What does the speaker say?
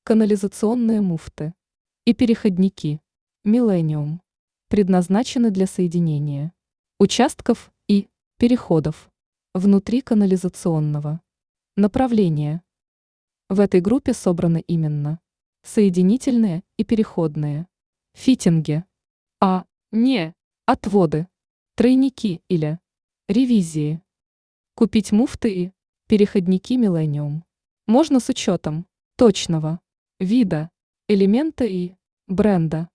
Канализационные муфты и переходники Millennium предназначены для соединения участков и переходов внутри канализационного направления. В этой группе собраны именно соединительные и переходные фитинги, а не отводы, тройники или ревизии. Купить муфты и переходники Millennium можно с учетом точного вида, элемента и бренда.